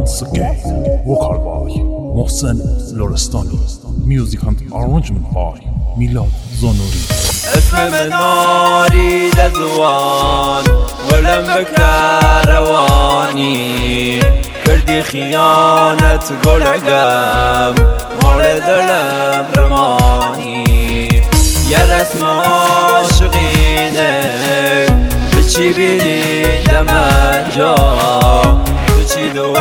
once again, vocal by محسن لرستانی، music and arrangement by میلاد زانوری. اسم مناری لزوان ولم بکروانی کردی خیانت گلگم مورد دلم رمانی یه رسم عاشقینه بچی بیدم انجا بچی دو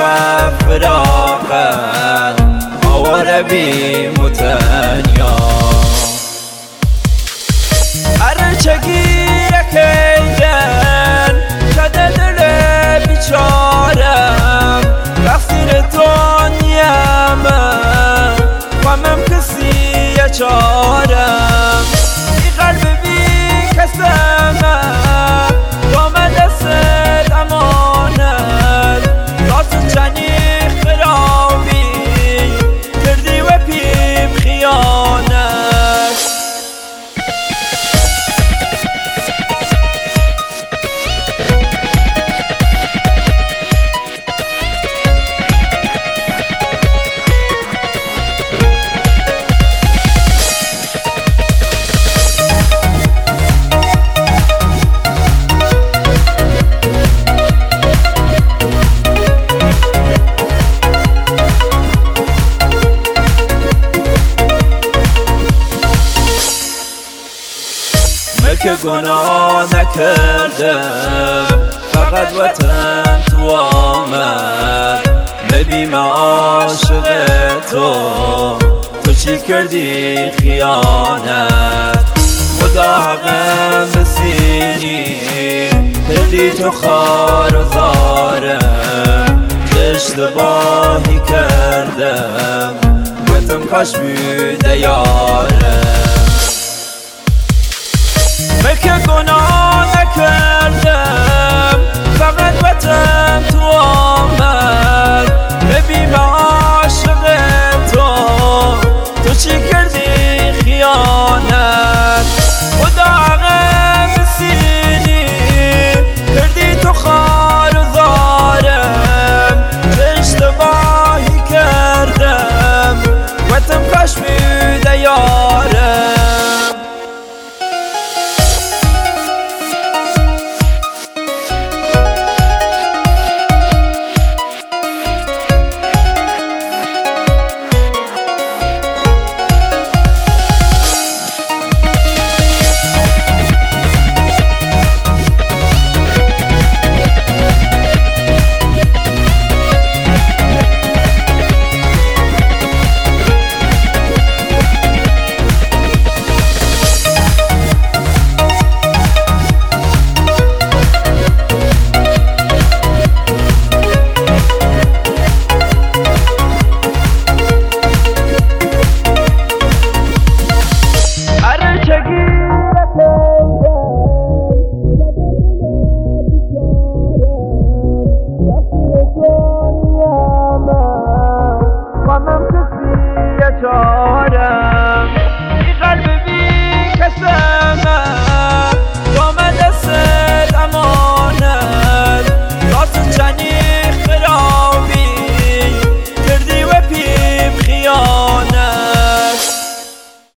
فراقه آواره بی متنیا ارچگی کیدن شده دل بیچارم رفتیر دنیم قمم کسی چارم ای قلب بی کسمه دام دست امانت راست چنی خرابی کردی و پیم خیانت که گناه نکردم فقط وطن تو آمد ببیم عاشق تو چی کردی خیانت خدا حقم بسینی کردی تو خار و زارم چه اشتباهی کردم گفتم کاش بوده یارم که گناه نکرد